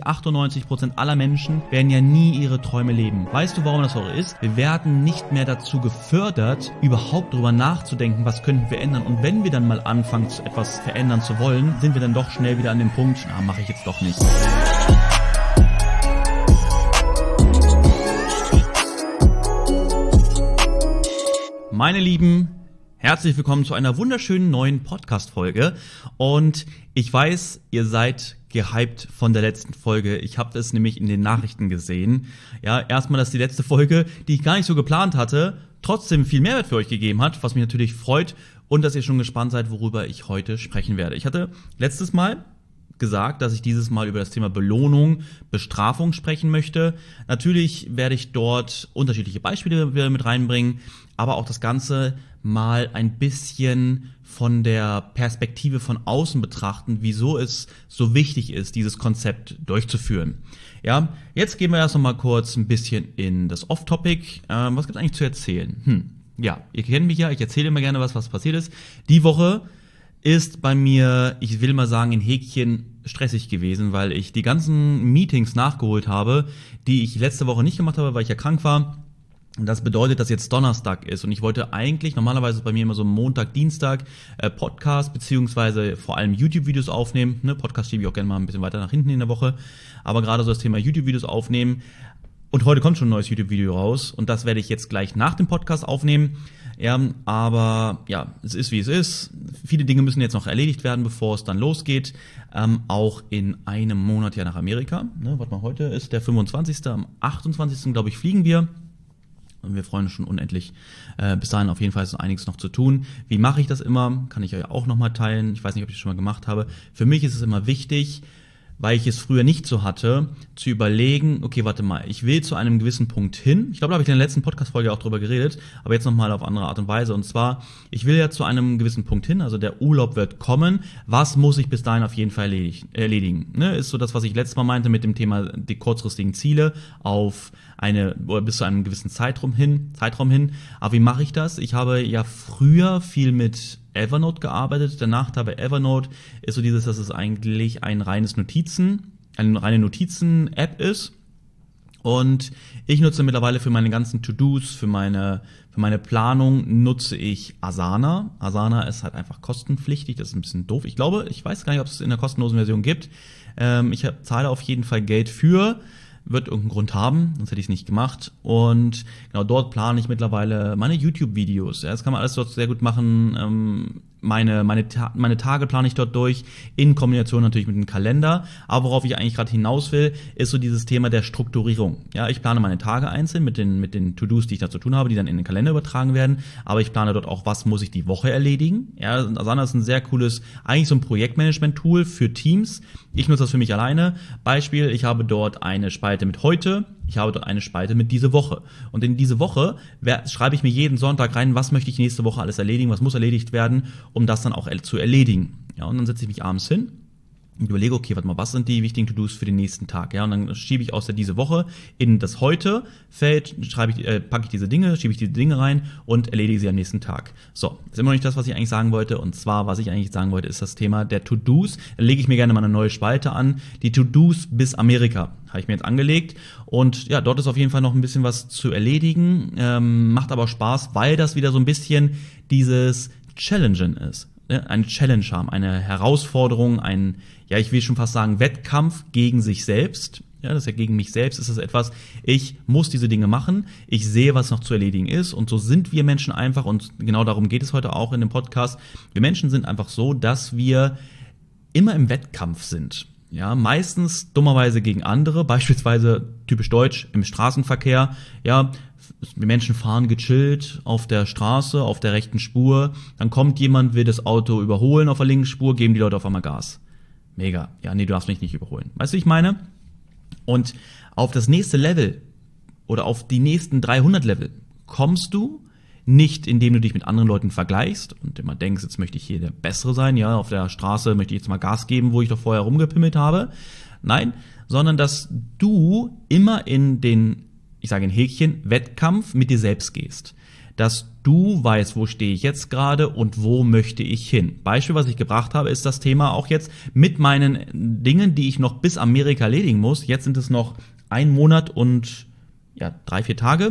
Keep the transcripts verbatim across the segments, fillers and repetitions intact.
neunzig, achtundneunzig Prozent aller Menschen werden ja nie ihre Träume leben. Weißt du, warum das auch ist? Wir werden nicht mehr dazu gefördert, überhaupt darüber nachzudenken, was könnten wir ändern. Und wenn wir dann mal anfangen, etwas verändern zu wollen, sind wir dann doch schnell wieder an dem Punkt, na, mache ich jetzt doch nicht. Meine Lieben, herzlich willkommen zu einer wunderschönen neuen Podcast-Folge. Und ich weiß, ihr seid gehypt von der letzten Folge. Ich habe das nämlich in den Nachrichten gesehen. Ja, erstmal, dass die letzte Folge, die ich gar nicht so geplant hatte, trotzdem viel Mehrwert für euch gegeben hat, was mich natürlich freut. Und dass ihr schon gespannt seid, worüber ich heute sprechen werde. Ich hatte letztes Mal gesagt, dass ich dieses Mal über das Thema Belohnung, Bestrafung sprechen möchte. Natürlich werde ich dort unterschiedliche Beispiele wieder mit reinbringen, aber auch das Ganze mal ein bisschen von der Perspektive von außen betrachten, wieso es so wichtig ist, dieses Konzept durchzuführen. Ja, jetzt gehen wir erst noch mal kurz ein bisschen in das Off-Topic. Ähm, was gibt es eigentlich zu erzählen? Hm, ja, ihr kennt mich ja, ich erzähle immer gerne was, was passiert ist. Die Woche ist bei mir, ich will mal sagen, in Häkchen stressig gewesen, weil ich die ganzen Meetings nachgeholt habe, die ich letzte Woche nicht gemacht habe, weil ich ja krank war. Und das bedeutet, dass jetzt Donnerstag ist und ich wollte eigentlich, normalerweise ist bei mir immer so Montag, Dienstag äh, Podcast beziehungsweise vor allem YouTube-Videos aufnehmen. Ne, Podcast schiebe ich auch gerne mal ein bisschen weiter nach hinten in der Woche, aber gerade so das Thema YouTube-Videos aufnehmen. Und heute kommt schon ein neues YouTube-Video raus und das werde ich jetzt gleich nach dem Podcast aufnehmen. Ja, aber ja, es ist wie es ist. Viele Dinge müssen jetzt noch erledigt werden, bevor es dann losgeht. Ähm, auch in einem Monat ja nach Amerika. Ne, warte mal, heute ist der fünfundzwanzigste Am achtundzwanzigsten glaube ich, fliegen wir. Und wir freuen uns schon unendlich. Äh, bis dahin auf jeden Fall ist noch einiges noch zu tun. Wie mache ich das immer? Kann ich euch auch nochmal teilen. Ich weiß nicht, ob ich das schon mal gemacht habe. Für mich ist es immer wichtig, weil ich es früher nicht so hatte, zu überlegen, okay, warte mal, ich will zu einem gewissen Punkt hin. Ich glaube, da habe ich in der letzten Podcast-Folge auch drüber geredet, aber jetzt nochmal auf andere Art und Weise. Und zwar, ich will ja zu einem gewissen Punkt hin, also der Urlaub wird kommen. Was muss ich bis dahin auf jeden Fall erledigen? Ne, ist so das, was ich letztes Mal meinte mit dem Thema die kurzfristigen Ziele auf eine, oder bis zu einem gewissen Zeitraum hin, Zeitraum hin. Aber wie mache ich das? Ich habe ja früher viel mit Evernote gearbeitet. Der Nachteil bei Evernote ist so dieses, dass es eigentlich ein reines Notizen, eine reine Notizen-App ist. Und ich nutze mittlerweile für meine ganzen To-Dos, für meine, für meine Planung nutze ich Asana. Asana ist halt einfach kostenpflichtig, das ist ein bisschen doof. Ich glaube, ich weiß gar nicht, ob es in der kostenlosen Version gibt. Ähm, ich hab, zahle auf jeden Fall Geld für. Wird irgendeinen Grund haben, sonst hätte ich es nicht gemacht. Und genau dort plane ich mittlerweile meine YouTube-Videos. Ja, das kann man alles dort sehr gut machen. Ähm, meine meine Ta- meine Tage plane ich dort durch, in Kombination natürlich mit dem Kalender. Aber worauf ich eigentlich gerade hinaus will, ist so dieses Thema der Strukturierung. Ja, ich plane meine Tage einzeln mit den mit den To-Dos, die ich da zu tun habe, die dann in den Kalender übertragen werden. Aber ich plane dort auch, was muss ich die Woche erledigen. Ja, Asana ist ein sehr cooles, eigentlich so ein Projektmanagement-Tool für Teams. Ich nutze das für mich alleine. Beispiel, ich habe dort eine Spalte mit heute, ich habe dort eine Spalte mit diese Woche. Und in diese Woche wer, schreibe ich mir jeden Sonntag rein, was möchte ich nächste Woche alles erledigen, was muss erledigt werden, um das dann auch zu erledigen. Ja, und dann setze ich mich abends hin und überlege, okay, warte mal, was sind die wichtigen To-Dos für den nächsten Tag? Ja, und dann schiebe ich aus der diese Woche in das heute Feld, schreibe ich, äh, packe ich diese Dinge, schiebe ich diese Dinge rein und erledige sie am nächsten Tag. So, ist immer noch nicht das, was ich eigentlich sagen wollte. Und zwar, was ich eigentlich sagen wollte, ist das Thema der To-Dos. Da lege ich mir gerne mal eine neue Spalte an. Die To-Dos bis Amerika habe ich mir jetzt angelegt. Und ja, dort ist auf jeden Fall noch ein bisschen was zu erledigen. Ähm, macht aber Spaß, weil das wieder so ein bisschen dieses Challengen ist. Eine Challenge haben, eine Herausforderung, ein, ja, ich will schon fast sagen, Wettkampf gegen sich selbst. Ja, das ist ja gegen mich selbst, ist das etwas, ich muss diese Dinge machen, ich sehe, was noch zu erledigen ist und so sind wir Menschen einfach und genau darum geht es heute auch in dem Podcast. Wir Menschen sind einfach so, dass wir immer im Wettkampf sind. Ja, meistens dummerweise gegen andere, beispielsweise typisch deutsch im Straßenverkehr. Ja, die Menschen fahren gechillt auf der Straße, auf der rechten Spur. Dann kommt jemand, will das Auto überholen auf der linken Spur, geben die Leute auf einmal Gas. Mega. Ja, nee, du darfst mich nicht überholen. Weißt du, wie ich meine? Und auf das nächste Level oder auf die nächsten dreihundert Level kommst du nicht, indem du dich mit anderen Leuten vergleichst und immer denkst, jetzt möchte ich hier der Bessere sein, ja, auf der Straße möchte ich jetzt mal Gas geben, wo ich doch vorher rumgepimmelt habe. Nein, sondern dass du immer in den, ich sage in Häkchen, Wettkampf mit dir selbst gehst. dass du weißt, wo stehe ich jetzt gerade und wo möchte ich hin. Beispiel, was ich gebracht habe, ist das Thema auch jetzt mit meinen Dingen, die ich noch bis Amerika erledigen muss. Jetzt sind es noch ein Monat und ja, drei, vier Tage,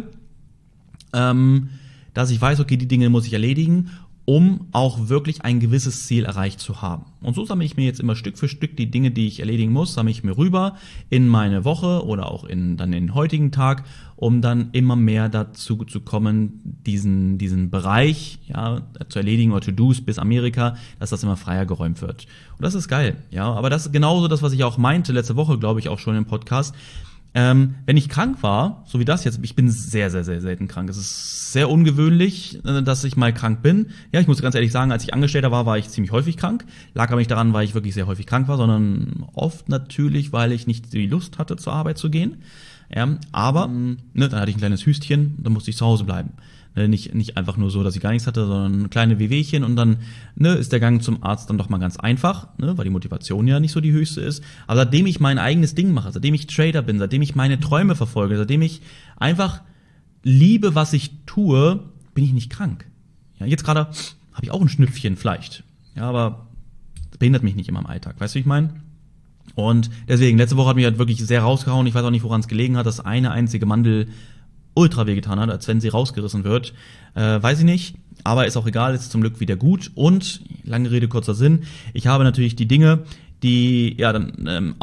ähm, dass ich weiß, okay, die Dinge muss ich erledigen, um auch wirklich ein gewisses Ziel erreicht zu haben. Und so sammle ich mir jetzt immer Stück für Stück die Dinge, die ich erledigen muss, sammle ich mir rüber in meine Woche oder auch in dann in den heutigen Tag, um dann immer mehr dazu zu kommen, diesen diesen Bereich ja zu erledigen oder To-Dos bis Amerika, dass das immer freier geräumt wird. Und das ist geil, ja. Aber das ist genauso das, was ich auch meinte letzte Woche, glaube ich, auch schon im Podcast. Ähm, wenn ich krank war, so wie das jetzt, ich bin sehr, sehr, sehr selten krank. Es ist sehr ungewöhnlich, äh, dass ich mal krank bin. Ja, ich muss ganz ehrlich sagen, als ich Angestellter war, war ich ziemlich häufig krank. Lag aber nicht daran, weil ich wirklich sehr häufig krank war, sondern oft natürlich, weil ich nicht die Lust hatte, zur Arbeit zu gehen. Ja, aber ne, dann hatte ich ein kleines Hüstchen, dann musste ich zu Hause bleiben. Ne, nicht, nicht einfach nur so, dass ich gar nichts hatte, sondern kleine Wehwehchen und dann ne, ist der Gang zum Arzt dann doch mal ganz einfach, ne, weil die Motivation ja nicht so die höchste ist. Aber seitdem ich mein eigenes Ding mache, seitdem ich Trader bin, seitdem ich meine Träume verfolge, seitdem ich einfach liebe, was ich tue, bin ich nicht krank. Ja, jetzt gerade habe ich auch ein Schnüpfchen vielleicht, ja, aber das behindert mich nicht in meinem Alltag. Weißt du, wie ich meine? Und deswegen, letzte Woche hat mich halt wirklich sehr rausgehauen. Ich weiß auch nicht, woran es gelegen hat, dass eine einzige Mandel ultra wehgetan hat, als wenn sie rausgerissen wird. Äh, weiß ich nicht, aber ist auch egal, ist zum Glück wieder gut. Und, lange Rede, kurzer Sinn, ich habe natürlich die Dinge, die ja dann ähm,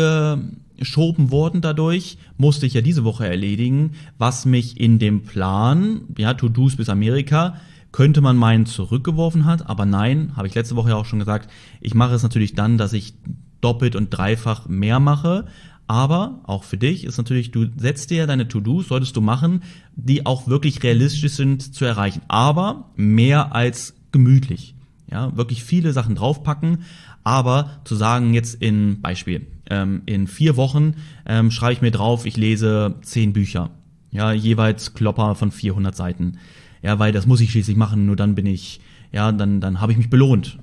aufgeschoben wurden dadurch, musste ich ja diese Woche erledigen, was mich in dem Plan, ja, To-Dos bis Amerika, könnte man meinen, zurückgeworfen hat. Aber nein, habe ich letzte Woche ja auch schon gesagt, ich mache es natürlich dann, dass ich doppelt und dreifach mehr mache. Aber auch für dich ist natürlich, du setzt dir deine To-Dos, solltest du machen, die auch wirklich realistisch sind zu erreichen. Aber mehr als gemütlich. Ja, wirklich viele Sachen draufpacken. Aber zu sagen, jetzt in Beispiel, ähm, in vier Wochen ähm, schreibe ich mir drauf, ich lese zehn Bücher. Ja, jeweils Klopper von vierhundert Seiten. Ja, weil das muss ich schließlich machen, nur dann bin ich, ja, dann, dann habe ich mich belohnt.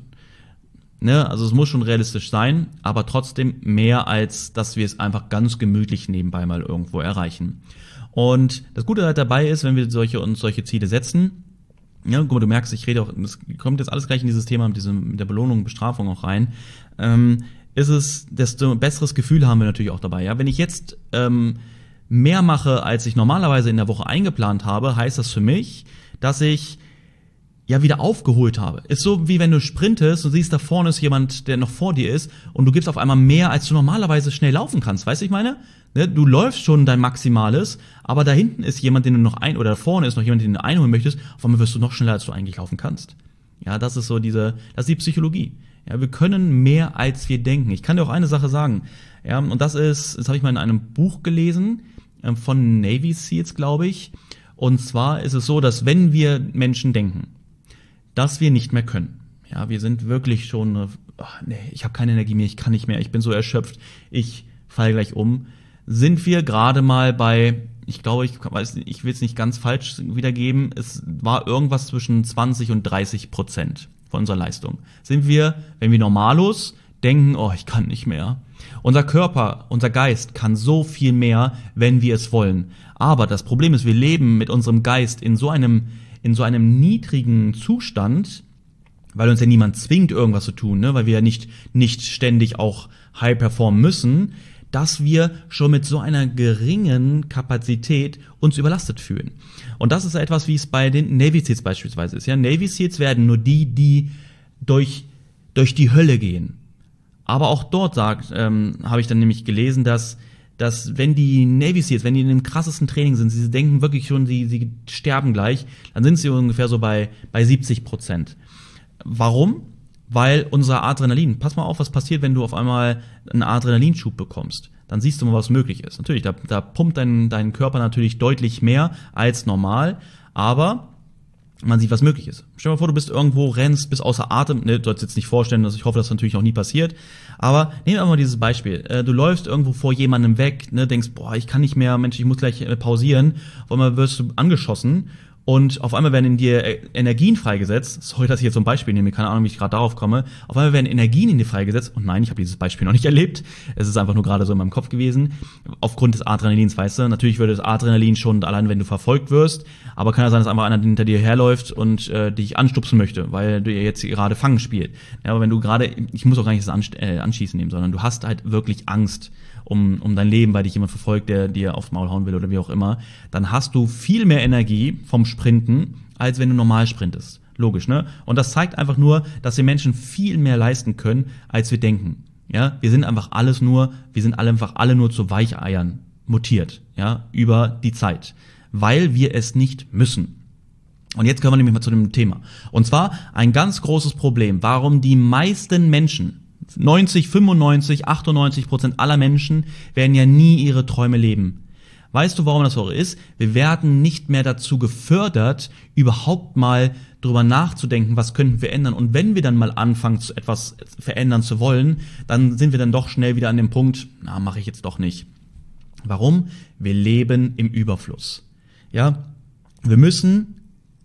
Ne, also es muss schon realistisch sein, aber trotzdem mehr, als dass wir es einfach ganz gemütlich nebenbei mal irgendwo erreichen. Und das Gute halt dabei ist, wenn wir solche uns solche Ziele setzen, ja, guck mal, du merkst, ich rede auch, das kommt jetzt alles gleich in dieses Thema mit, diesem, mit der Belohnung und Bestrafung auch rein, ähm, ist es, desto besseres Gefühl haben wir natürlich auch dabei. Ja, wenn ich jetzt ähm, mehr mache, als ich normalerweise in der Woche eingeplant habe, heißt das für mich, dass ich ja wieder aufgeholt habe. Ist so, wie wenn du sprintest und siehst, da vorne ist jemand, der noch vor dir ist und du gibst auf einmal mehr, als du normalerweise schnell laufen kannst. Weißt du, ich meine? Ne, du läufst schon dein Maximales, aber da hinten ist jemand, den du noch ein, oder da vorne ist noch jemand, den du einholen möchtest, auf einmal wirst du noch schneller, als du eigentlich laufen kannst. Ja, das ist so diese, das ist die Psychologie. Ja, wir können mehr, als wir denken. Ich kann dir auch eine Sache sagen. Ja, und das ist, das habe ich mal in einem Buch gelesen, von Navy Seals, glaube ich. Und zwar ist es so, dass wenn wir Menschen denken, dass wir nicht mehr können. Ja, wir sind wirklich schon, oh, nee, ich habe keine Energie mehr, ich kann nicht mehr, ich bin so erschöpft, ich falle gleich um. Sind wir gerade mal bei, ich glaube, ich weiß, ich will es nicht ganz falsch wiedergeben, es war irgendwas zwischen zwanzig und dreißig Prozent von unserer Leistung. Sind wir, wenn wir normalos denken, oh, ich kann nicht mehr. Unser Körper, unser Geist kann so viel mehr, wenn wir es wollen. Aber das Problem ist, wir leben mit unserem Geist in so einem in so einem niedrigen Zustand, weil uns ja niemand zwingt, irgendwas zu tun, ne, weil wir ja nicht, nicht ständig auch high performen müssen, dass wir schon mit so einer geringen Kapazität uns überlastet fühlen. Und das ist etwas, wie es bei den Navy Seals beispielsweise ist. Ja, Navy Seals werden nur die, die durch, durch die Hölle gehen. Aber auch dort sagt, ähm, habe ich dann nämlich gelesen, dass dass wenn die Navy Seals, wenn die in dem krassesten Training sind, sie denken wirklich schon, sie, sie sterben gleich, dann sind sie ungefähr so bei, bei siebzig Prozent. Warum? Weil unser Adrenalin, pass mal auf, was passiert, wenn du auf einmal einen Adrenalinschub bekommst. Dann siehst du mal, was möglich ist. Natürlich, da, da pumpt dein, dein Körper natürlich deutlich mehr als normal, aber man sieht, was möglich ist. Stell dir mal vor, du bist irgendwo, rennst, bist außer Atem. Ne, du sollst jetzt nicht vorstellen, dass ich hoffe, dass das natürlich noch nie passiert. Aber nehmen wir mal dieses Beispiel. Du läufst irgendwo vor jemandem weg, ne, denkst, boah, ich kann nicht mehr, Mensch, ich muss gleich pausieren. Auf einmal wirst du angeschossen und auf einmal werden in dir Energien freigesetzt. Sorry, dass ich jetzt so ein Beispiel nehme, keine Ahnung, wie ich gerade darauf komme. Auf einmal werden Energien in dir freigesetzt. Und nein, ich habe dieses Beispiel noch nicht erlebt. Es ist einfach nur gerade so in meinem Kopf gewesen. Aufgrund des Adrenalins, weißt du. Natürlich würde das Adrenalin schon, allein wenn du verfolgt wirst, aber kann ja sein, dass einfach einer hinter dir herläuft und äh, dich anstupsen möchte, weil du jetzt gerade Fangen spielt. Ja, aber wenn du gerade, ich muss auch gar nicht das Anst- äh, Anschießen nehmen, sondern du hast halt wirklich Angst um, um dein Leben, weil dich jemand verfolgt, der dir aufs Maul hauen will oder wie auch immer, dann hast du viel mehr Energie vom Sprinten, als wenn du normal sprintest. Logisch, ne? Und das zeigt einfach nur, dass wir Menschen viel mehr leisten können, als wir denken. Ja, wir sind einfach alles nur, wir sind alle einfach alle nur zu Weicheiern mutiert, ja, über die Zeit, weil wir es nicht müssen. Und jetzt kommen wir nämlich mal zu dem Thema. Und zwar ein ganz großes Problem, warum die meisten Menschen, neunzig, fünfundneunzig, achtundneunzig Prozent aller Menschen werden ja nie ihre Träume leben. Weißt du, warum das so ist? Wir werden nicht mehr dazu gefördert, überhaupt mal drüber nachzudenken, was könnten wir ändern. Und wenn wir dann mal anfangen, etwas verändern zu wollen, dann sind wir dann doch schnell wieder an dem Punkt, na, mache ich jetzt doch nicht. Warum? Wir leben im Überfluss. Ja, wir müssen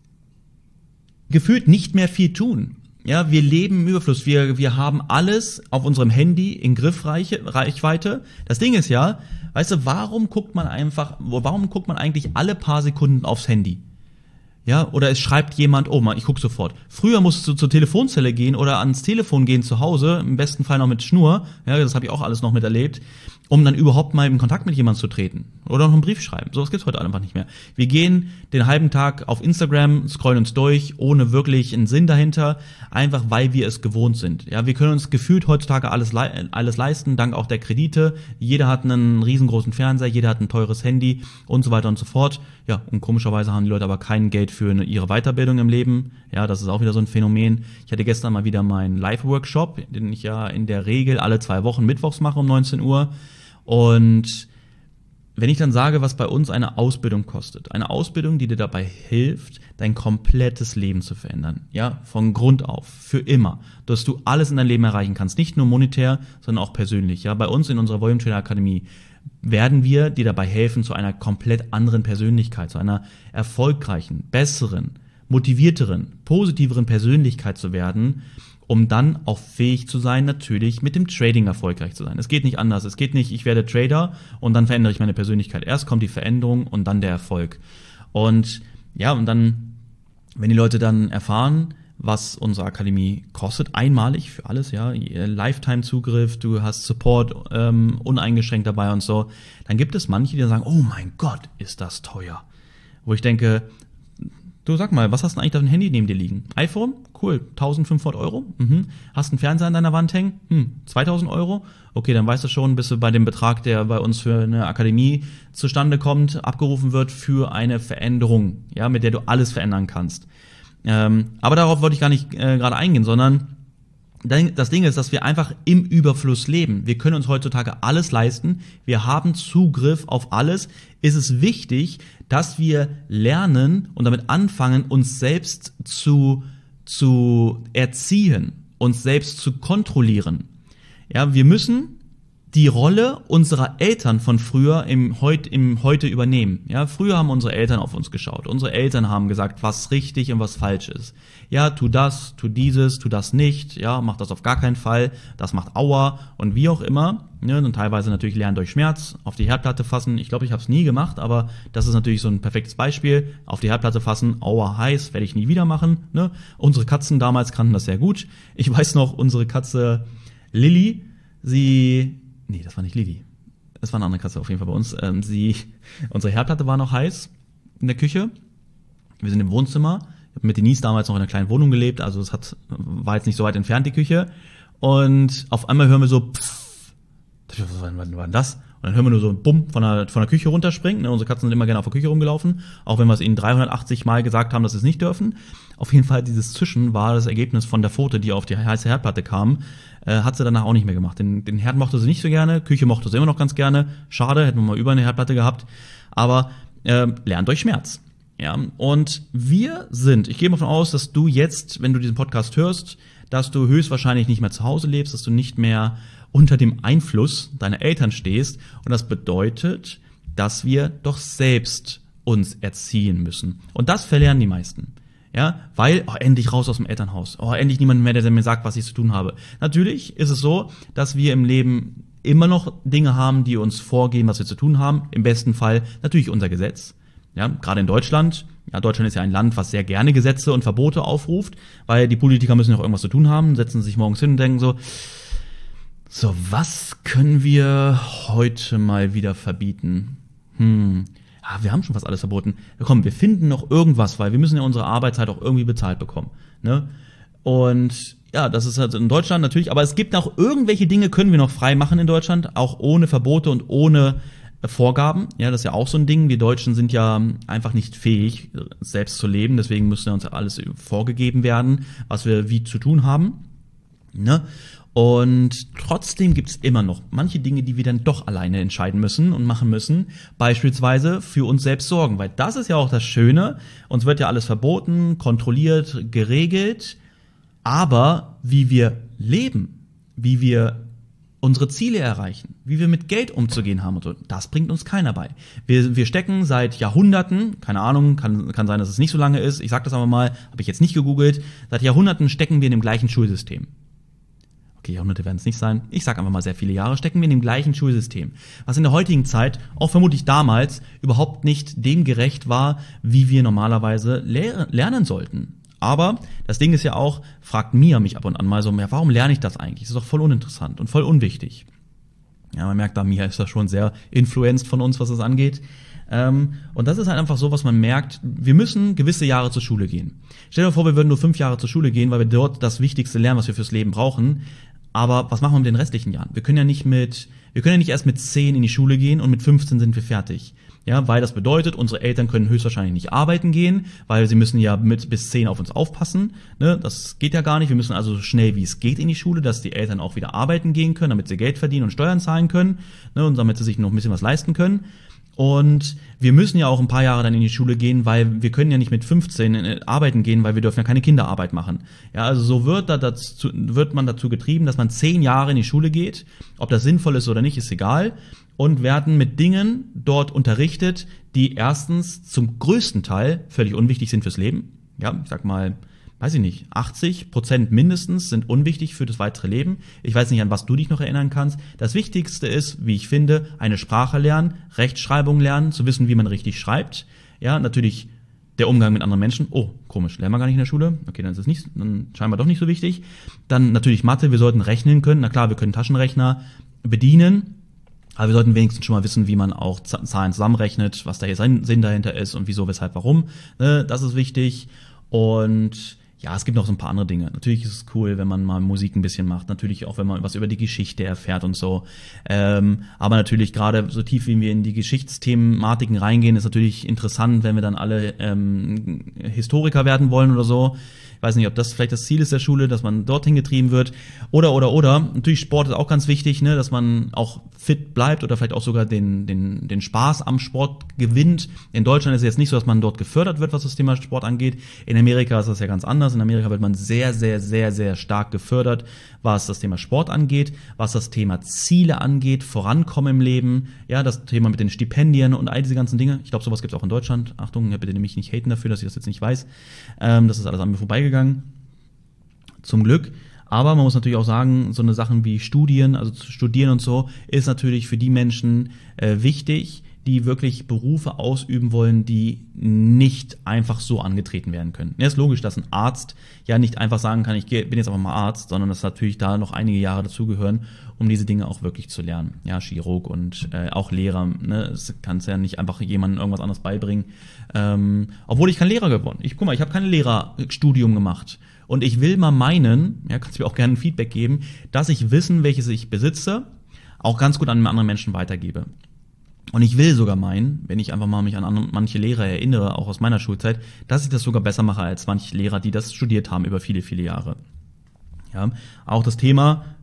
gefühlt nicht mehr viel tun. Ja, wir leben im Überfluss. Wir, wir haben alles auf unserem Handy in Griffreichweite. Das Ding ist ja, weißt du, warum guckt man einfach, warum guckt man eigentlich alle paar Sekunden aufs Handy? Ja, oder es schreibt jemand, oh Mann, ich guck sofort. Früher musstest du zur Telefonzelle gehen oder ans Telefon gehen zu Hause, im besten Fall noch mit Schnur, ja, das habe ich auch alles noch miterlebt, um dann überhaupt mal in Kontakt mit jemandem zu treten. Oder noch einen Brief schreiben. Sowas gibt's heute einfach nicht mehr. Wir gehen den halben Tag auf Instagram, scrollen uns durch, ohne wirklich einen Sinn dahinter, einfach weil wir es gewohnt sind. Ja, wir können uns gefühlt heutzutage alles, alles leisten, dank auch der Kredite. Jeder hat einen riesengroßen Fernseher, jeder hat ein teures Handy und so weiter und so fort. Ja, und komischerweise haben die Leute aber kein Geld für eine, ihre Weiterbildung im Leben. Ja, das ist auch wieder so ein Phänomen. Ich hatte gestern mal wieder meinen Live-Workshop, den ich ja in der Regel alle zwei Wochen mittwochs mache um neunzehn Uhr. Und wenn ich dann sage, was bei uns eine Ausbildung kostet, eine Ausbildung, die dir dabei hilft, dein komplettes Leben zu verändern, ja, von Grund auf, für immer, dass du alles in deinem Leben erreichen kannst, nicht nur monetär, sondern auch persönlich, ja, bei uns in unserer Volume Trainer Akademie werden wir dir dabei helfen, zu einer komplett anderen Persönlichkeit, zu einer erfolgreichen, besseren, motivierteren, positiveren Persönlichkeit zu werden, um dann auch fähig zu sein, natürlich mit dem Trading erfolgreich zu sein. Es geht nicht anders. Es geht nicht, ich werde Trader und dann verändere ich meine Persönlichkeit. Erst kommt die Veränderung und dann der Erfolg. Und ja, und dann, wenn die Leute dann erfahren, was unsere Akademie kostet, einmalig für alles, ja, Lifetime-Zugriff, du hast Support ähm, uneingeschränkt dabei und so, dann gibt es manche, die dann sagen, oh mein Gott, ist das teuer. Wo ich denke, du sag mal, was hast du eigentlich auf dem Handy neben dir liegen? iPhone? Cool, eintausendfünfhundert Euro. Mhm. Hast einen Fernseher an deiner Wand hängen? Hm, zweitausend Euro? Okay, dann weißt du schon, bist du bei dem Betrag, der bei uns für eine Akademie zustande kommt, abgerufen wird für eine Veränderung, ja, mit der du alles verändern kannst. Ähm, aber darauf wollte ich gar nicht äh, gerade eingehen, sondern das Ding ist, dass wir einfach im Überfluss leben. Wir können uns heutzutage alles leisten. Wir haben Zugriff auf alles. Ist es wichtig, dass wir lernen und damit anfangen, uns selbst zu, zu erziehen, uns selbst zu kontrollieren. Ja, wir müssen die Rolle unserer Eltern von früher im, Heut, im Heute übernehmen. Ja, früher haben unsere Eltern auf uns geschaut. Unsere Eltern haben gesagt, was richtig und was falsch ist. Ja, tu das, tu dieses, tu das nicht. Ja, mach das auf gar keinen Fall. Das macht Aua und wie auch immer. Ja, und teilweise natürlich lernen durch Schmerz, auf die Herdplatte fassen. Ich glaube, ich habe es nie gemacht, aber das ist natürlich so ein perfektes Beispiel. Auf die Herdplatte fassen, Aua, heiß, werde ich nie wieder machen. Ne? Unsere Katzen damals kannten das sehr gut. Ich weiß noch, unsere Katze Lilly, sie... Nee, das war nicht Lili. Das war eine andere Katze auf jeden Fall bei uns. Ähm, sie, unsere Herdplatte war noch heiß in der Küche. Wir sind im Wohnzimmer. Ich habe mit Denise damals noch in einer kleinen Wohnung gelebt, also es hat, war jetzt nicht so weit entfernt, die Küche. Und auf einmal hören wir so, pff, was war denn das? Und dann hören wir nur so ein Bumm von der, von der Küche runterspringen. Ne? Unsere Katzen sind immer gerne auf der Küche rumgelaufen, auch wenn wir es ihnen dreihundertachtzig Mal gesagt haben, dass sie es nicht dürfen. Auf jeden Fall, dieses Zischen war das Ergebnis von der Pfote, die auf die heiße Herdplatte kam. Äh, hat sie danach auch nicht mehr gemacht. Den, den Herd mochte sie nicht so gerne, Küche mochte sie immer noch ganz gerne. Schade, hätten wir mal über eine Herdplatte gehabt. Aber äh, lernt durch Schmerz. Ja, und wir sind, ich gehe mal davon aus, dass du jetzt, wenn du diesen Podcast hörst, dass du höchstwahrscheinlich nicht mehr zu Hause lebst, dass du nicht mehr unter dem Einfluss deiner Eltern stehst. Und das bedeutet, dass wir doch selbst uns erziehen müssen. Und das verlernen die meisten. Ja, weil, oh, endlich raus aus dem Elternhaus. Oh, endlich niemand mehr, der mir sagt, was ich zu tun habe. Natürlich ist es so, dass wir im Leben immer noch Dinge haben, die uns vorgeben, was wir zu tun haben. Im besten Fall natürlich unser Gesetz. Ja, gerade in Deutschland. Ja, Deutschland ist ja ein Land, was sehr gerne Gesetze und Verbote aufruft, weil die Politiker müssen noch irgendwas zu tun haben, setzen sich morgens hin und denken so, so, was können wir heute mal wieder verbieten? Hm, ja, wir haben schon fast alles verboten. Komm, wir finden noch irgendwas, weil wir müssen ja unsere Arbeitszeit auch irgendwie bezahlt bekommen. Ne? Und ja, das ist halt in Deutschland natürlich, aber es gibt auch irgendwelche Dinge, können wir noch frei machen in Deutschland, auch ohne Verbote und ohne Vorgaben. Ja, das ist ja auch so ein Ding. Wir Deutschen sind ja einfach nicht fähig, selbst zu leben, deswegen müsste uns alles vorgegeben werden, was wir wie zu tun haben. Ne? Und trotzdem gibt's immer noch manche Dinge, die wir dann doch alleine entscheiden müssen und machen müssen. Beispielsweise für uns selbst sorgen, weil das ist ja auch das Schöne. Uns wird ja alles verboten, kontrolliert, geregelt. Aber wie wir leben, wie wir unsere Ziele erreichen, wie wir mit Geld umzugehen haben und so, das bringt uns keiner bei. Wir, wir stecken seit Jahrhunderten, keine Ahnung, kann, kann sein, dass es nicht so lange ist, ich sag das aber mal, habe ich jetzt nicht gegoogelt, seit Jahrhunderten stecken wir in dem gleichen Schulsystem. Okay, Jahrhunderte werden es nicht sein. Ich sag einfach mal sehr viele Jahre, stecken wir in dem gleichen Schulsystem. Was in der heutigen Zeit, auch vermutlich damals, überhaupt nicht dem gerecht war, wie wir normalerweise lehr- lernen sollten. Aber das Ding ist ja auch, fragt Mia mich ab und an mal so, ja, warum lerne ich das eigentlich? Das ist doch voll uninteressant und voll unwichtig. Ja, man merkt da, Mia ist da schon sehr influenced von uns, was das angeht. Ähm, und das ist halt einfach so, was man merkt, wir müssen gewisse Jahre zur Schule gehen. Stell dir vor, wir würden nur fünf Jahre zur Schule gehen, weil wir dort das Wichtigste lernen, was wir fürs Leben brauchen. Aber was machen wir mit den restlichen Jahren? Wir können ja nicht mit, wir können ja nicht erst mit zehn in die Schule gehen und mit fünfzehn sind wir fertig. Ja, weil das bedeutet, unsere Eltern können höchstwahrscheinlich nicht arbeiten gehen, weil sie müssen ja mit bis zehn auf uns aufpassen. Ne? Das geht ja gar nicht. Wir müssen also so schnell wie es geht in die Schule, dass die Eltern auch wieder arbeiten gehen können, damit sie Geld verdienen und Steuern zahlen können, ne? Und damit sie sich noch ein bisschen was leisten können. Und wir müssen ja auch ein paar Jahre dann in die Schule gehen, weil wir können ja nicht mit fünfzehn arbeiten gehen, weil wir dürfen ja keine Kinderarbeit machen. Ja, also so wird, da dazu, wird man dazu getrieben, dass man zehn Jahre in die Schule geht. Ob das sinnvoll ist oder nicht, ist egal. Und werden mit Dingen dort unterrichtet, die erstens zum größten Teil völlig unwichtig sind fürs Leben. Ja, ich sag mal, weiß ich nicht, achtzig Prozent mindestens sind unwichtig für das weitere Leben. Ich weiß nicht, an was du dich noch erinnern kannst. Das Wichtigste ist, wie ich finde, eine Sprache lernen, Rechtschreibung lernen, zu wissen, wie man richtig schreibt. Ja, natürlich der Umgang mit anderen Menschen. Oh, komisch, lernen wir gar nicht in der Schule. Okay, dann ist es nicht, dann scheinbar doch nicht so wichtig. Dann natürlich Mathe, wir sollten rechnen können. Na klar, wir können Taschenrechner bedienen. Aber wir sollten wenigstens schon mal wissen, wie man auch Zahlen zusammenrechnet, was da hier Sinn dahinter ist und wieso, weshalb, warum. Das ist wichtig. Und ja, es gibt noch so ein paar andere Dinge. Natürlich ist es cool, wenn man mal Musik ein bisschen macht. Natürlich auch, wenn man was über die Geschichte erfährt und so. Ähm, aber natürlich gerade so tief, wie wir in die Geschichtsthematiken reingehen, ist natürlich interessant, wenn wir dann alle ähm, Historiker werden wollen oder so. Ich weiß nicht, ob das vielleicht das Ziel ist der Schule, dass man dorthin getrieben wird. Oder, oder, oder. Natürlich Sport ist auch ganz wichtig, ne, dass man auch fit bleibt oder vielleicht auch sogar den, den, den Spaß am Sport gewinnt. In Deutschland ist es jetzt nicht so, dass man dort gefördert wird, was das Thema Sport angeht. In Amerika ist das ja ganz anders. In Amerika wird man sehr, sehr, sehr, sehr stark gefördert, was das Thema Sport angeht, was das Thema Ziele angeht, Vorankommen im Leben, ja, das Thema mit den Stipendien und all diese ganzen Dinge. Ich glaube, sowas gibt es auch in Deutschland. Achtung, bitte mich nicht haten dafür, dass ich das jetzt nicht weiß. Ähm, das ist alles an mir vorbeigegangen. Zum Glück. Aber man muss natürlich auch sagen, so eine Sachen wie Studien, also zu studieren und so, ist natürlich für die Menschen äh, wichtig, die wirklich Berufe ausüben wollen, die nicht einfach so angetreten werden können. Ja, ist logisch, dass ein Arzt ja nicht einfach sagen kann, ich bin jetzt einfach mal Arzt, sondern dass natürlich da noch einige Jahre dazugehören, um diese Dinge auch wirklich zu lernen. Ja, Chirurg und äh, auch Lehrer, ne, das kannst ja nicht einfach jemandem irgendwas anderes beibringen. Ähm, obwohl ich kein Lehrer geworden. Ich guck mal, ich habe kein Lehrerstudium gemacht. Und ich will mal meinen, ja, kannst du mir auch gerne ein Feedback geben, dass ich Wissen, welches ich besitze, auch ganz gut an andere Menschen weitergebe. Und ich will sogar meinen, wenn ich einfach mal mich an andere, manche Lehrer erinnere, auch aus meiner Schulzeit, dass ich das sogar besser mache als manche Lehrer, die das studiert haben über viele, viele Jahre. Ja, auch das Thema,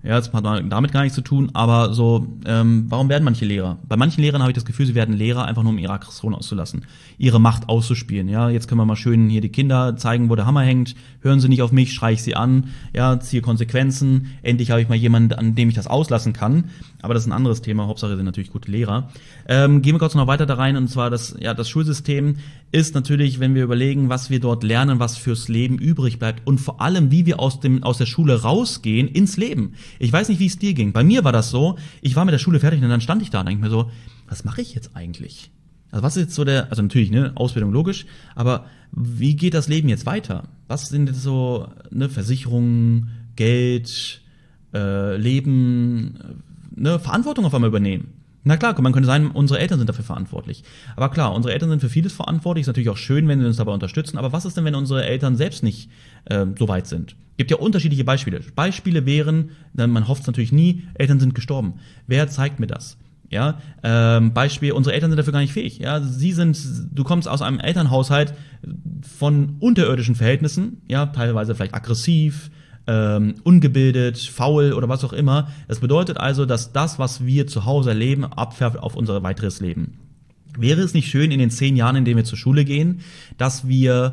Ja, das hat damit gar nichts zu tun, aber so, ähm, warum werden manche Lehrer? Bei manchen Lehrern habe ich das Gefühl, sie werden Lehrer einfach nur, um ihre Aggression auszulassen, ihre Macht auszuspielen. Ja, jetzt können wir mal schön hier die Kinder zeigen, wo der Hammer hängt. Hören sie nicht auf mich, schreie ich sie an. Ja, ziehe Konsequenzen. Endlich habe ich mal jemanden, an dem ich das auslassen kann. Aber das ist ein anderes Thema. Hauptsache sind natürlich gute Lehrer. Ähm, gehen wir kurz noch weiter da rein. Und zwar das, ja, das Schulsystem ist natürlich, wenn wir überlegen, was wir dort lernen, was fürs Leben übrig bleibt und vor allem, wie wir aus dem aus der Schule rausgehen ins Leben. Ich weiß nicht, wie es dir ging. Bei mir war das so, ich war mit der Schule fertig und dann stand ich da und denke mir so, was mache ich jetzt eigentlich? Also was ist jetzt so der, also natürlich, ne, Ausbildung logisch, aber wie geht das Leben jetzt weiter? Was sind jetzt so, ne, Versicherungen, Geld, äh, Leben, ne, Verantwortung auf einmal übernehmen? Na klar, man könnte sagen, unsere Eltern sind dafür verantwortlich. Aber klar, unsere Eltern sind für vieles verantwortlich. Ist natürlich auch schön, wenn sie uns dabei unterstützen. Aber was ist denn, wenn unsere Eltern selbst nicht äh, so weit sind? Gibt ja unterschiedliche Beispiele. Beispiele wären, man hofft es natürlich nie, Eltern sind gestorben. Wer zeigt mir das? Ja, ähm, Beispiel, unsere Eltern sind dafür gar nicht fähig. Ja, sie sind, du kommst aus einem Elternhaushalt von unterirdischen Verhältnissen, ja, teilweise vielleicht aggressiv, ähm, ungebildet, faul oder was auch immer. Das bedeutet also, dass das, was wir zu Hause erleben, abfärbt auf unser weiteres Leben. Wäre es nicht schön in den zehn Jahren, in denen wir zur Schule gehen, dass wir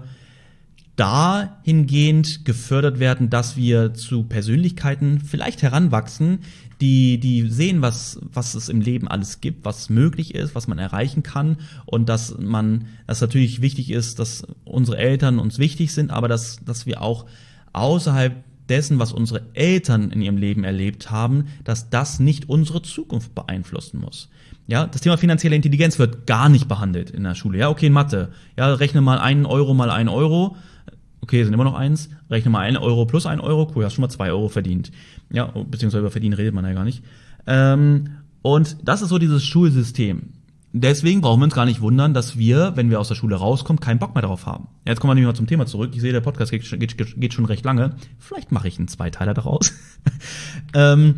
dahingehend gefördert werden, dass wir zu Persönlichkeiten vielleicht heranwachsen, die die sehen, was was es im Leben alles gibt, was möglich ist, was man erreichen kann und dass man, dass natürlich wichtig ist, dass unsere Eltern uns wichtig sind, aber dass dass wir auch außerhalb dessen, was unsere Eltern in ihrem Leben erlebt haben, dass das nicht unsere Zukunft beeinflussen muss. Ja, das Thema finanzielle Intelligenz wird gar nicht behandelt in der Schule. Ja, okay, in Mathe. Ja, rechne mal einen Euro mal einen Euro. Okay, sind immer noch eins. Rechne mal einen Euro plus einen Euro. Cool, hast schon mal zwei Euro verdient. Ja, beziehungsweise über Verdienen redet man ja gar nicht. Ähm, und das ist so dieses Schulsystem. Deswegen brauchen wir uns gar nicht wundern, dass wir, wenn wir aus der Schule rauskommen, keinen Bock mehr darauf haben. Jetzt kommen wir nämlich mal zum Thema zurück. Ich sehe, der Podcast geht, geht, geht schon recht lange. Vielleicht mache ich einen Zweiteiler daraus. ähm,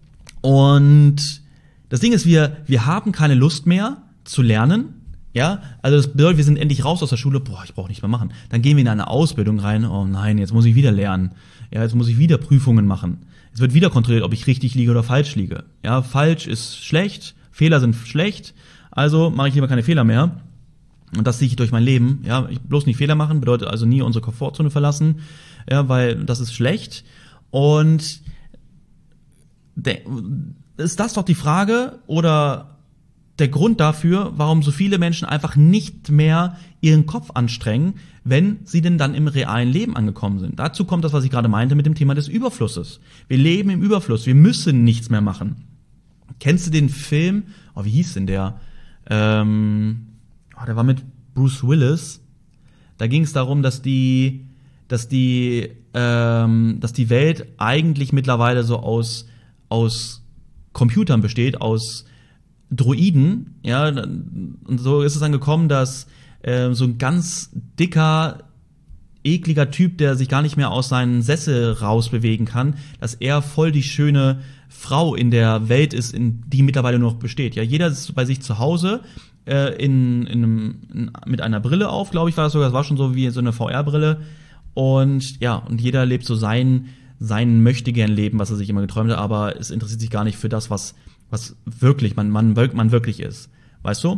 und das Ding ist, wir, wir haben keine Lust mehr zu lernen. Ja, also das bedeutet, wir sind endlich raus aus der Schule. Boah, ich brauche nichts mehr machen. Dann gehen wir in eine Ausbildung rein. Oh nein, jetzt muss ich wieder lernen. Ja, jetzt muss ich wieder Prüfungen machen. Es wird wieder kontrolliert, ob ich richtig liege oder falsch liege. Ja, falsch ist schlecht. Fehler sind schlecht. Also mache ich lieber keine Fehler mehr. Und das sehe ich durch mein Leben. Ja, ich bloß nicht Fehler machen, bedeutet also nie unsere Komfortzone verlassen. Ja, weil das ist schlecht. Und de- ist das doch die Frage oder der Grund dafür, warum so viele Menschen einfach nicht mehr ihren Kopf anstrengen, wenn sie denn dann im realen Leben angekommen sind. Dazu kommt das, was ich gerade meinte mit dem Thema des Überflusses. Wir leben im Überfluss. Wir müssen nichts mehr machen. Kennst du den Film? Oh, wie hieß denn der? Ähm, oh, der war mit Bruce Willis. Da ging es darum, dass die, dass die, ähm, dass die Welt eigentlich mittlerweile so aus aus Computern besteht, aus Droiden. Ja, und so ist es dann gekommen, dass äh, so ein ganz dicker, ekliger Typ, der sich gar nicht mehr aus seinem Sessel rausbewegen kann, dass er voll die schöne Frau in der Welt ist, in die mittlerweile nur noch besteht. Ja, jeder ist bei sich zu Hause äh, in, in einem, in, mit einer Brille auf, glaube ich, war das sogar. Das war schon so wie so eine V R-Brille. Und ja, und jeder lebt so sein sein Möchtegern-Leben, was er sich immer geträumt hat, aber es interessiert sich gar nicht für das, was was wirklich man man man wirklich ist, weißt du?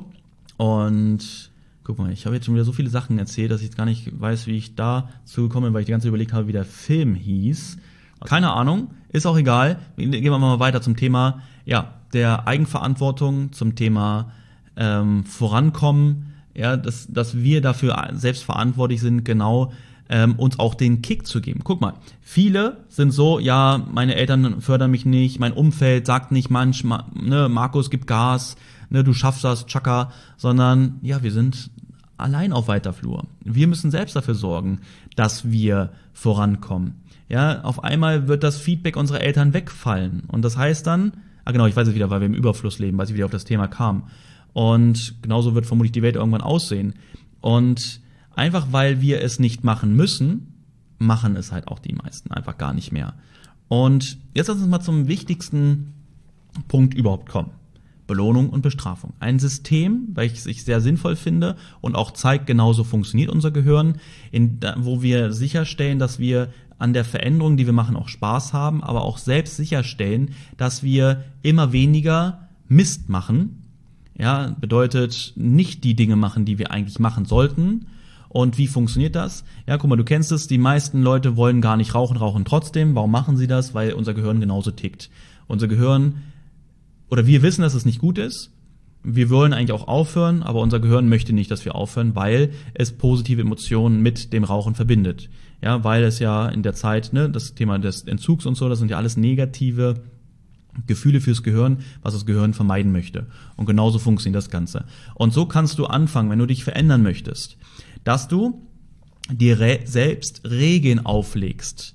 Und guck mal, ich habe jetzt schon wieder so viele Sachen erzählt, dass ich jetzt gar nicht weiß, wie ich dazu gekommen bin, weil ich die ganze Zeit überlegt habe, wie der Film hieß. Keine Ahnung, ist auch egal. Gehen wir mal weiter zum Thema, ja, der Eigenverantwortung, zum Thema ähm, Vorankommen, ja, dass, dass wir dafür selbst verantwortlich sind, genau, ähm, uns auch den Kick zu geben. Guck mal, viele sind so, ja, meine Eltern fördern mich nicht, mein Umfeld sagt nicht manchmal, ne, Markus, gib Gas, ne, du schaffst das, tschakka, sondern, ja, wir sind allein auf weiter Flur. Wir müssen selbst dafür sorgen, dass wir vorankommen. Ja, auf einmal wird das Feedback unserer Eltern wegfallen. Und das heißt dann, ah genau, ich weiß es wieder, weil wir im Überfluss leben, weil ich wieder auf das Thema kam. Und genauso wird vermutlich die Welt irgendwann aussehen. Und einfach weil wir es nicht machen müssen, machen es halt auch die meisten einfach gar nicht mehr. Und jetzt lass uns mal zum wichtigsten Punkt überhaupt kommen. Belohnung und Bestrafung. Ein System, welches ich sehr sinnvoll finde und auch zeigt, genauso funktioniert unser Gehirn, in, wo wir sicherstellen, dass wir an der Veränderung, die wir machen, auch Spaß haben, aber auch selbst sicherstellen, dass wir immer weniger Mist machen. Ja, bedeutet nicht die Dinge machen, die wir eigentlich machen sollten. Und wie funktioniert das? Ja, guck mal, du kennst es, die meisten Leute wollen gar nicht rauchen, rauchen trotzdem. Warum machen sie das? Weil unser Gehirn genauso tickt. Unser Gehirn, oder wir wissen, dass es nicht gut ist. Wir wollen eigentlich auch aufhören, aber unser Gehirn möchte nicht, dass wir aufhören, weil es positive Emotionen mit dem Rauchen verbindet. Ja, weil es ja in der Zeit, ne, das Thema des Entzugs und so, das sind ja alles negative Gefühle fürs Gehirn, was das Gehirn vermeiden möchte. Und genauso funktioniert das Ganze. Und so kannst du anfangen, wenn du dich verändern möchtest, dass du dir re- selbst Regeln auflegst.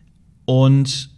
Und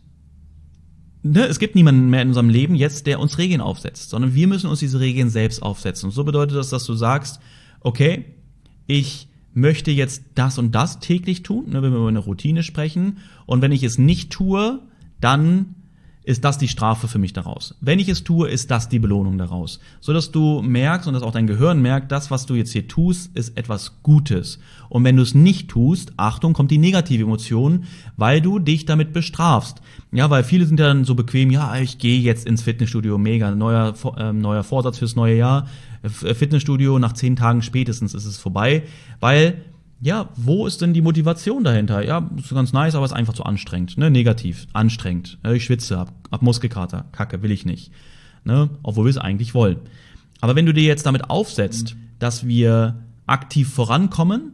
ne, es gibt niemanden mehr in unserem Leben jetzt, der uns Regeln aufsetzt, sondern wir müssen uns diese Regeln selbst aufsetzen. Und so bedeutet das, dass du sagst, okay, ich möchte jetzt das und das täglich tun, ne, wenn wir über eine Routine sprechen. Und wenn ich es nicht tue, dann ist das die Strafe für mich daraus. Wenn ich es tue, ist das die Belohnung daraus. So dass du merkst und dass auch dein Gehirn merkt, das, was du jetzt hier tust, ist etwas Gutes. Und wenn du es nicht tust, Achtung, kommt die negative Emotion, weil du dich damit bestrafst. Ja, weil viele sind ja dann so bequem, ja, ich gehe jetzt ins Fitnessstudio, mega, neuer, äh, neuer Vorsatz fürs neue Jahr. Fitnessstudio, nach zehn Tagen spätestens ist es vorbei, weil ja, wo ist denn die Motivation dahinter? Ja, ist ganz nice, aber ist einfach zu anstrengend. Ne? Negativ, anstrengend. Ich schwitze, hab, hab Muskelkater. Kacke, will ich nicht. Ne? Obwohl wir es eigentlich wollen. Aber wenn du dir jetzt damit aufsetzt, dass wir aktiv vorankommen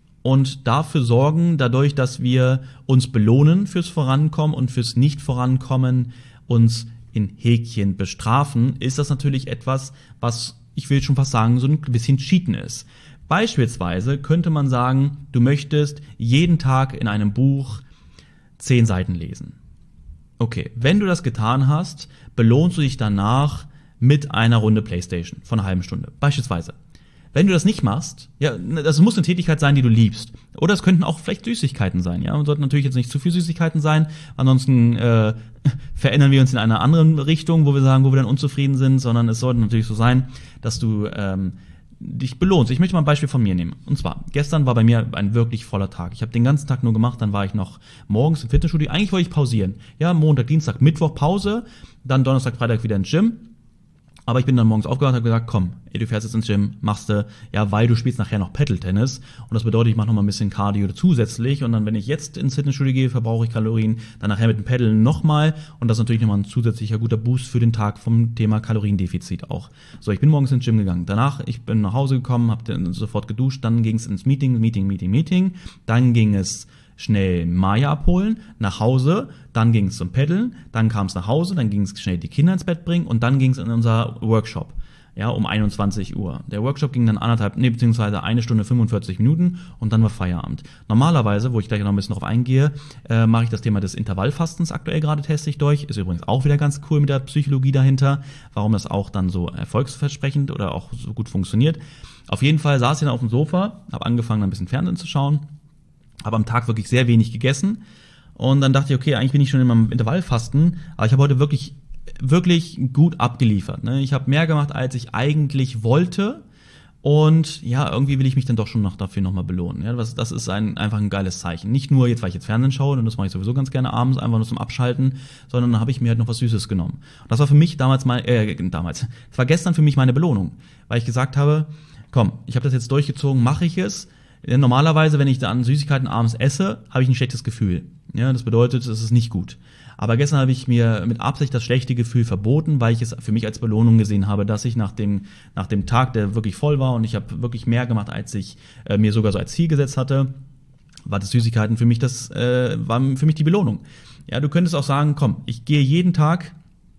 und dafür sorgen, dadurch, dass wir uns belohnen fürs Vorankommen und fürs Nicht-Vorankommen, uns in Häkchen bestrafen, ist das natürlich etwas, was, ich will schon fast sagen, so ein bisschen Cheaten ist. Beispielsweise könnte man sagen, du möchtest jeden Tag in einem Buch zehn Seiten lesen. Okay, wenn du das getan hast, belohnst du dich danach mit einer Runde Playstation von einer halben Stunde. Beispielsweise. Wenn du das nicht machst, ja, das muss eine Tätigkeit sein, die du liebst. Oder es könnten auch vielleicht Süßigkeiten sein, ja. Und sollten natürlich jetzt nicht zu viel Süßigkeiten sein. Ansonsten äh, verändern wir uns in einer anderen Richtung, wo wir sagen, wo wir dann unzufrieden sind, sondern es sollte natürlich so sein, dass du ähm, dich belohnst. Ich möchte mal ein Beispiel von mir nehmen. Und zwar, gestern war bei mir ein wirklich voller Tag. Ich habe den ganzen Tag nur gemacht, dann war ich noch morgens im Fitnessstudio. Eigentlich wollte ich pausieren. Ja, Montag, Dienstag, Mittwoch Pause, dann Donnerstag, Freitag wieder ins Gym. Aber ich bin dann morgens aufgewacht und habe gesagt, komm, ey, du fährst jetzt ins Gym, machst du, ja, weil du spielst nachher noch Paddle-Tennis. Und das bedeutet, ich mache noch mal ein bisschen Cardio zusätzlich. Und dann, wenn ich jetzt ins Fitnessstudio gehe, verbrauche ich Kalorien. Dann nachher mit dem Paddeln nochmal. Und das ist natürlich nochmal ein zusätzlicher guter Boost für den Tag vom Thema Kaloriendefizit auch. So, ich bin morgens ins Gym gegangen. Danach, ich bin nach Hause gekommen, habe dann sofort geduscht. Dann ging es ins Meeting, Meeting, Meeting, Meeting. Dann ging es schnell Maya abholen, nach Hause, dann ging es zum Paddeln, dann kam es nach Hause, dann ging es schnell die Kinder ins Bett bringen und dann ging es in unser Workshop, ja, um einundzwanzig Uhr. Der Workshop ging dann anderthalb, nee, beziehungsweise eine Stunde fünfundvierzig Minuten und dann war Feierabend. Normalerweise, wo ich gleich noch ein bisschen drauf eingehe, äh, mache ich das Thema des Intervallfastens aktuell gerade, teste ich durch. Ist übrigens auch wieder ganz cool mit der Psychologie dahinter, warum das auch dann so erfolgsversprechend oder auch so gut funktioniert. Auf jeden Fall saß ich dann auf dem Sofa, habe angefangen, ein bisschen Fernsehen zu schauen, habe am Tag wirklich sehr wenig gegessen und dann dachte ich, okay, eigentlich bin ich schon in meinem Intervallfasten, aber ich habe heute wirklich wirklich gut abgeliefert. Ne? Ich habe mehr gemacht, als ich eigentlich wollte und ja, irgendwie will ich mich dann doch schon noch dafür nochmal belohnen. Ja? Das, das ist ein, einfach ein geiles Zeichen. Nicht nur jetzt, weil ich jetzt Fernsehen schaue und das mache ich sowieso ganz gerne abends, einfach nur zum Abschalten, sondern dann habe ich mir halt noch was Süßes genommen. Und das war für mich damals mal, äh, damals, das war gestern für mich meine Belohnung, weil ich gesagt habe, komm, ich habe das jetzt durchgezogen, mache ich es. Normalerweise, wenn ich dann Süßigkeiten abends esse, habe ich ein schlechtes Gefühl. Ja, das bedeutet, es ist nicht gut. Aber gestern habe ich mir mit Absicht das schlechte Gefühl verboten, weil ich es für mich als Belohnung gesehen habe, dass ich nach dem, nach dem Tag, der wirklich voll war und ich habe wirklich mehr gemacht, als ich äh, mir sogar so als Ziel gesetzt hatte, war das Süßigkeiten für mich das, äh, war für mich die Belohnung. Ja, du könntest auch sagen, komm, ich gehe jeden Tag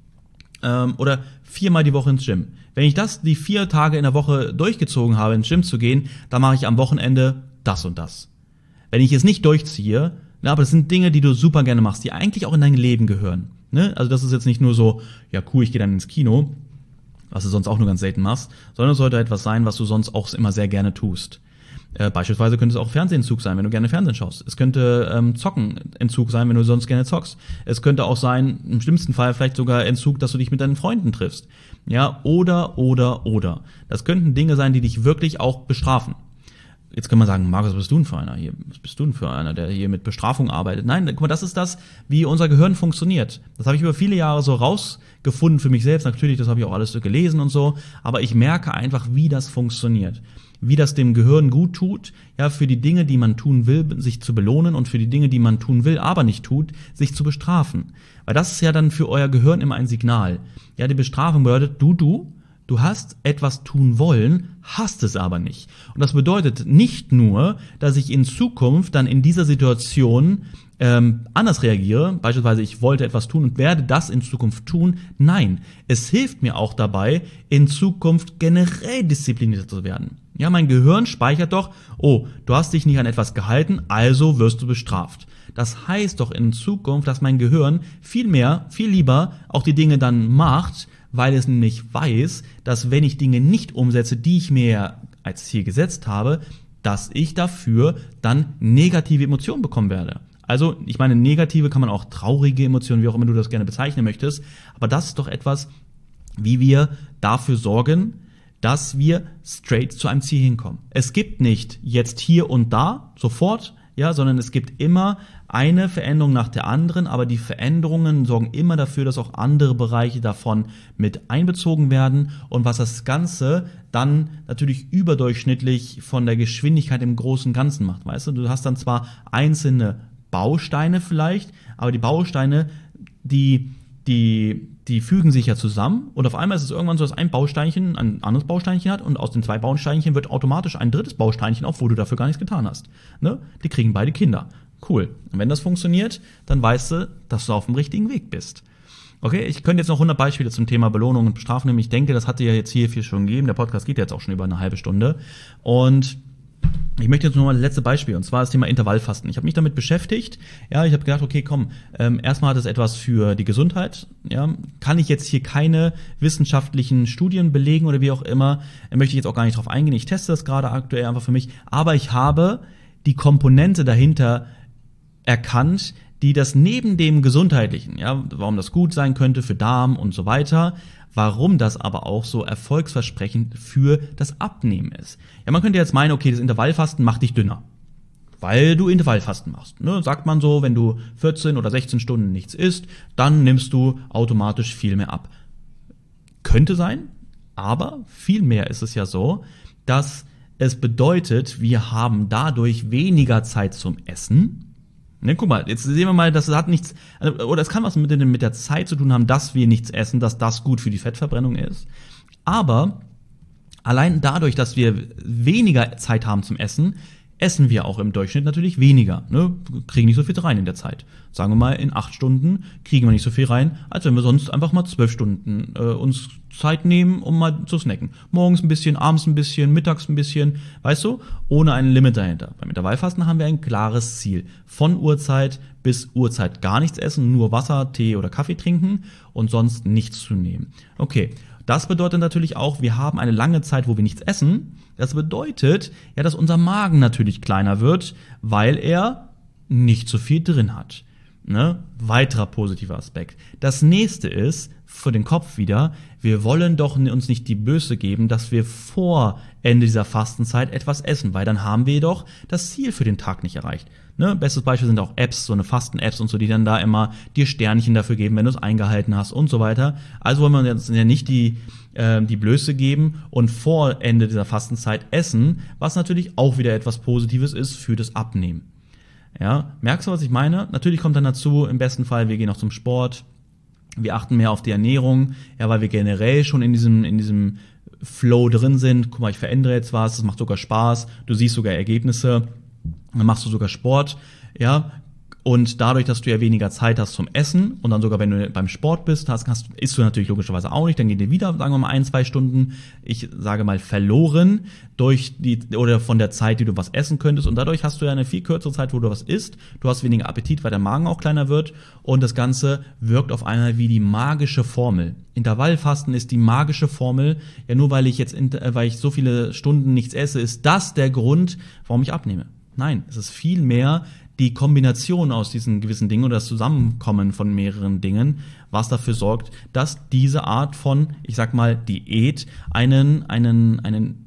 ähm, oder viermal die Woche ins Gym. Wenn ich das die vier Tage in der Woche durchgezogen habe, ins Gym zu gehen, dann mache ich am Wochenende das und das. Wenn ich es nicht durchziehe, na, aber das sind Dinge, die du super gerne machst, die eigentlich auch in dein Leben gehören. Ne? Also das ist jetzt nicht nur so, ja cool, ich gehe dann ins Kino, was du sonst auch nur ganz selten machst, sondern es sollte etwas sein, was du sonst auch immer sehr gerne tust. Äh, beispielsweise könnte es auch Fernsehentzug sein, wenn du gerne Fernsehen schaust. Es könnte ähm, Zockenentzug sein, wenn du sonst gerne zockst. Es könnte auch sein, im schlimmsten Fall vielleicht sogar Entzug, dass du dich mit deinen Freunden triffst. Ja, oder, oder, oder. Das könnten Dinge sein, die dich wirklich auch bestrafen. Jetzt kann man sagen, Markus, was bist du denn für einer hier? Was bist du denn für einer, der hier mit Bestrafung arbeitet? Nein, guck mal, das ist das, wie unser Gehirn funktioniert. Das habe ich über viele Jahre so rausgefunden für mich selbst. Natürlich, das habe ich auch alles so gelesen und so. Aber ich merke einfach, wie das funktioniert. Wie das dem Gehirn gut tut, ja, für die Dinge, die man tun will, sich zu belohnen und für die Dinge, die man tun will, aber nicht tut, sich zu bestrafen. Weil das ist ja dann für euer Gehirn immer ein Signal. Ja, die Bestrafung bedeutet, du, du, Du hast etwas tun wollen, hast es aber nicht. Und das bedeutet nicht nur, dass ich in Zukunft dann in dieser Situation ähm, anders reagiere, beispielsweise ich wollte etwas tun und werde das in Zukunft tun. Nein, es hilft mir auch dabei, in Zukunft generell disziplinierter zu werden. Ja, mein Gehirn speichert doch, oh, du hast dich nicht an etwas gehalten, also wirst du bestraft. Das heißt doch in Zukunft, dass mein Gehirn viel mehr, viel lieber auch die Dinge dann macht, weil es nämlich weiß, dass wenn ich Dinge nicht umsetze, die ich mir als Ziel gesetzt habe, dass ich dafür dann negative Emotionen bekommen werde. Also, ich meine, negative kann man auch traurige Emotionen, wie auch immer du das gerne bezeichnen möchtest, aber das ist doch etwas, wie wir dafür sorgen, dass wir straight zu einem Ziel hinkommen. Es gibt nicht jetzt hier und da, sofort, ja, sondern es gibt immer eine Veränderung nach der anderen, aber die Veränderungen sorgen immer dafür, dass auch andere Bereiche davon mit einbezogen werden und was das Ganze dann natürlich überdurchschnittlich von der Geschwindigkeit im großen Ganzen macht, weißt du? Du hast dann zwar einzelne Bausteine vielleicht, aber die Bausteine, die, die, die fügen sich ja zusammen und auf einmal ist es irgendwann so, dass ein Bausteinchen ein anderes Bausteinchen hat und aus den zwei Bausteinchen wird automatisch ein drittes Bausteinchen, obwohl du dafür gar nichts getan hast. Ne? Die kriegen beide Kinder. Cool. Und wenn das funktioniert, dann weißt du, dass du auf dem richtigen Weg bist. Okay, ich könnte jetzt noch hundert Beispiele zum Thema Belohnung und Bestrafung nehmen. Ich denke, das hat dir ja jetzt hier viel schon gegeben. Der Podcast geht jetzt auch schon über eine halbe Stunde. Und ich möchte jetzt nur mal das letzte Beispiel, und zwar das Thema Intervallfasten. Ich habe mich damit beschäftigt. Ja, ich habe gedacht, okay, komm, ähm, erstmal hat es etwas für die Gesundheit. Ja, kann ich jetzt hier keine wissenschaftlichen Studien belegen oder wie auch immer, möchte ich jetzt auch gar nicht drauf eingehen. Ich teste das gerade aktuell einfach für mich. Aber ich habe die Komponente dahinter erkannt, die das neben dem Gesundheitlichen, ja, warum das gut sein könnte für Darm und so weiter, warum das aber auch so erfolgsversprechend für das Abnehmen ist. Ja, man könnte jetzt meinen, okay, das Intervallfasten macht dich dünner, weil du Intervallfasten machst. Ne? Sagt man so, wenn du vierzehn oder sechzehn Stunden nichts isst, dann nimmst du automatisch viel mehr ab. Könnte sein, aber vielmehr ist es ja so, dass es bedeutet, wir haben dadurch weniger Zeit zum Essen. Ne, guck mal, jetzt sehen wir mal, das hat nichts, oder es kann was mit, mit der Zeit zu tun haben, dass wir nichts essen, dass das gut für die Fettverbrennung ist. Aber allein dadurch, dass wir weniger Zeit haben zum Essen, essen wir auch im Durchschnitt natürlich weniger. Ne? Kriegen nicht so viel rein in der Zeit. Sagen wir mal, in acht Stunden kriegen wir nicht so viel rein, als wenn wir sonst einfach mal zwölf Stunden äh, uns Zeit nehmen, um mal zu snacken. Morgens ein bisschen, abends ein bisschen, mittags ein bisschen, weißt du, ohne ein Limit dahinter. Beim Intervallfasten haben wir ein klares Ziel. Von Uhrzeit bis Uhrzeit gar nichts essen, nur Wasser, Tee oder Kaffee trinken und sonst nichts zu nehmen. Okay, das bedeutet natürlich auch, wir haben eine lange Zeit, wo wir nichts essen. Das bedeutet, ja, dass unser Magen natürlich kleiner wird, weil er nicht so viel drin hat. Ne? Weiterer positiver Aspekt. Das nächste ist, für den Kopf wieder, wir wollen doch uns nicht die Blöße geben, dass wir vor Ende dieser Fastenzeit etwas essen, weil dann haben wir doch das Ziel für den Tag nicht erreicht. Ne? Bestes Beispiel sind auch Apps, so eine Fasten-Apps und so, die dann da immer dir Sternchen dafür geben, wenn du es eingehalten hast und so weiter. Also wollen wir uns ja nicht die, äh, die Blöße geben und vor Ende dieser Fastenzeit essen, was natürlich auch wieder etwas Positives ist für das Abnehmen. Ja, merkst du, was ich meine? Natürlich kommt dann dazu, im besten Fall, wir gehen auch zum Sport, wir achten mehr auf die Ernährung, ja, weil wir generell schon in diesem, in diesem Flow drin sind. Guck mal, ich verändere jetzt was, das macht sogar Spaß, du siehst sogar Ergebnisse, dann machst du sogar Sport, ja. Und dadurch, dass du ja weniger Zeit hast zum Essen und dann sogar, wenn du beim Sport bist, hast, hast, isst du natürlich logischerweise auch nicht, dann gehen dir wieder, sagen wir mal, ein, zwei Stunden, ich sage mal, verloren durch die, oder von der Zeit, die du was essen könntest. Und dadurch hast du ja eine viel kürzere Zeit, wo du was isst. Du hast weniger Appetit, weil der Magen auch kleiner wird. Und das Ganze wirkt auf einmal wie die magische Formel. Intervallfasten ist die magische Formel. Ja, nur weil ich jetzt, weil ich so viele Stunden nichts esse, ist das der Grund, warum ich abnehme. Nein, es ist viel mehr die Kombination aus diesen gewissen Dingen oder das Zusammenkommen von mehreren Dingen, was dafür sorgt, dass diese Art von, ich sag mal, Diät einen, einen, einen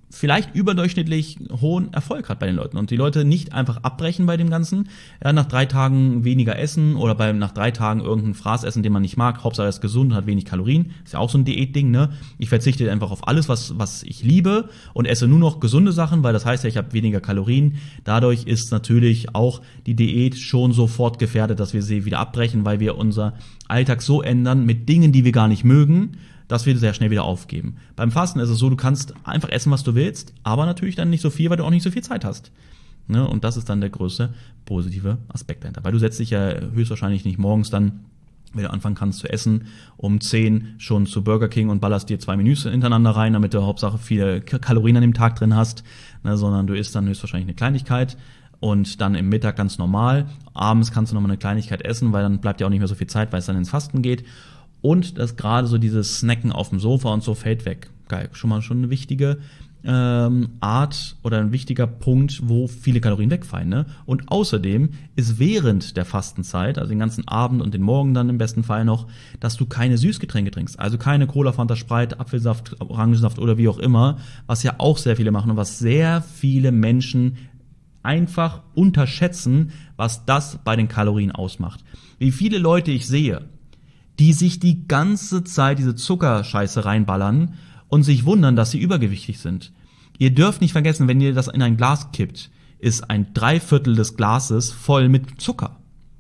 vielleicht überdurchschnittlich hohen Erfolg hat bei den Leuten und die Leute nicht einfach abbrechen bei dem Ganzen, ja, nach drei Tagen weniger essen oder bei, nach drei Tagen irgendeinen Fraß essen, den man nicht mag, Hauptsache er ist gesund, hat wenig Kalorien, ist ja auch so ein Diätding, ne? Ich verzichte einfach auf alles, was, was ich liebe und esse nur noch gesunde Sachen, weil das heißt ja, ich habe weniger Kalorien. Dadurch ist natürlich auch die Diät schon sofort gefährdet, dass wir sie wieder abbrechen, weil wir unser Alltag so ändern mit Dingen, die wir gar nicht mögen, dass wir sehr schnell wieder aufgeben. Beim Fasten ist es so, du kannst einfach essen, was du willst, aber natürlich dann nicht so viel, weil du auch nicht so viel Zeit hast. Ne? Und das ist dann der größte positive Aspekt dahinter. Weil du setzt dich ja höchstwahrscheinlich nicht morgens dann, wenn du anfangen kannst zu essen, um zehn schon zu Burger King und ballerst dir zwei Menüs hintereinander rein, damit du Hauptsache viele Kalorien an dem Tag drin hast, ne? Sondern du isst dann höchstwahrscheinlich eine Kleinigkeit und dann im Mittag ganz normal. Abends kannst du nochmal eine Kleinigkeit essen, weil dann bleibt ja auch nicht mehr so viel Zeit, weil es dann ins Fasten geht. Und das gerade so dieses Snacken auf dem Sofa und so fällt weg. Geil, schon mal schon eine wichtige ähm, Art oder ein wichtiger Punkt, wo viele Kalorien wegfallen. Ne? Und außerdem ist während der Fastenzeit, also den ganzen Abend und den Morgen dann im besten Fall noch, dass du keine Süßgetränke trinkst. Also keine Cola, Fanta, Sprite, Apfelsaft, Orangensaft oder wie auch immer, was ja auch sehr viele machen und was sehr viele Menschen einfach unterschätzen, was das bei den Kalorien ausmacht. Wie viele Leute ich sehe, die sich die ganze Zeit diese Zuckerscheiße reinballern und sich wundern, dass sie übergewichtig sind. Ihr dürft nicht vergessen, wenn ihr das in ein Glas kippt, ist ein Dreiviertel des Glases voll mit Zucker.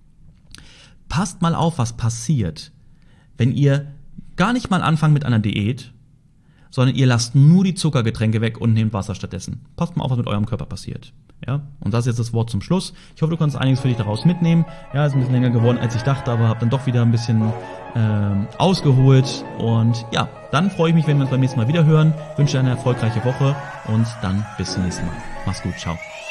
Passt mal auf, was passiert, wenn ihr gar nicht mal anfangt mit einer Diät, sondern ihr lasst nur die Zuckergetränke weg und nehmt Wasser stattdessen. Passt mal auf, was mit eurem Körper passiert. Ja, und das ist jetzt das Wort zum Schluss. Ich hoffe, du kannst einiges für dich daraus mitnehmen. Ja, ist ein bisschen länger geworden, als ich dachte, aber habe dann doch wieder ein bisschen ähm, ausgeholt. Und ja, dann freue ich mich, wenn wir uns beim nächsten Mal wieder hören. Wünsche dir eine erfolgreiche Woche und dann bis zum nächsten Mal. Mach's gut, ciao.